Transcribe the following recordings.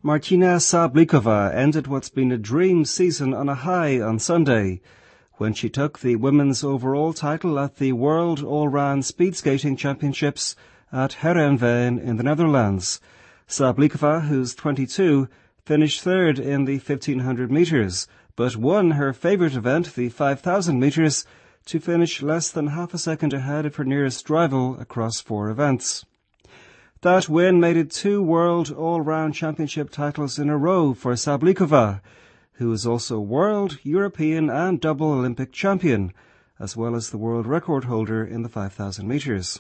Martina Sablikova ended what's been a dream season on a high on Sunday, when she took the women's overall title at the World All-Round Speed Skating Championships at Heerenveen in the Netherlands. Sablikova, who's 22, finished third in the 1500 metres, but won her favourite event, the 5000 metres, to finish less than half a second ahead of her nearest rival across 4 events. That win made it 2 World All-Round Championship titles in a row for Sablikova, who is also world, European and double Olympic champion, as well as the world record holder in the 5,000 metres.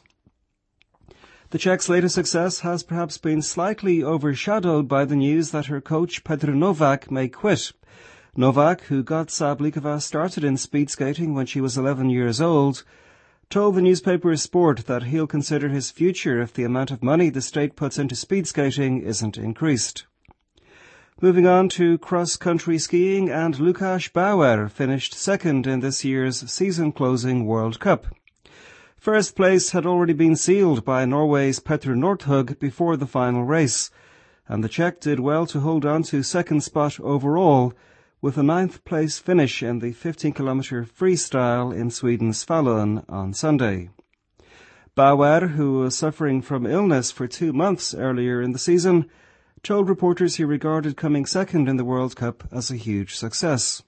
The Czech's latest success has perhaps been slightly overshadowed by the news that her coach Petr Novak may quit. Novak, who got Sablikova started in speed skating when she was 11 years old, told the newspaper Sport that he'll consider his future if the amount of money the state puts into speed skating isn't increased. Moving on to cross-country skiing, and Lukáš Bauer finished second in this year's season-closing World Cup. First place had already been sealed by Norway's Petter Northug before the final race, and the Czech did well to hold on to second spot overall, with a 9th place finish in the 15-kilometre freestyle in Sweden's Falun on Sunday. Bauer, who was suffering from illness for 2 months earlier in the season, told reporters he regarded coming second in the World Cup as a huge success.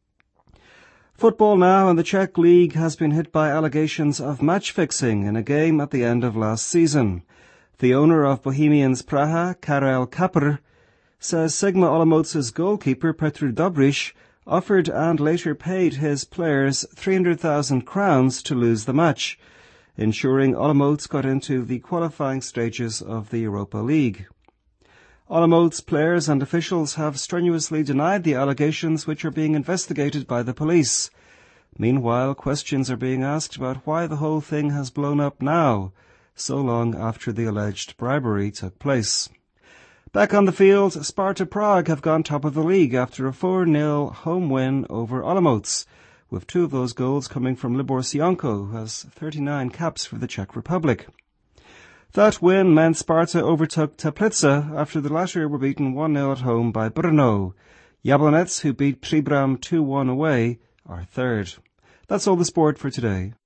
Football now, and the Czech League has been hit by allegations of match-fixing in a game at the end of last season. The owner of Bohemians Praha, Karel Kapr, says Sigma Olomouc's goalkeeper Petr Dobrich offered and later paid his players 300,000 crowns to lose the match, ensuring Olomouc got into the qualifying stages of the Europa League. Olomouc players and officials have strenuously denied the allegations, which are being investigated by the police. Meanwhile, questions are being asked about why the whole thing has blown up now, so long after the alleged bribery took place. Back on the field, Sparta Prague have gone top of the league after a 4-0 home win over Olomouc, with 2 of those goals coming from Libor Sionko, who has 39 caps for the Czech Republic. That win meant Sparta overtook Teplice after the latter were beaten 1-0 at home by Brno. Jablonec, who beat Příbram 2-1 away, are third. That's all the sport for today.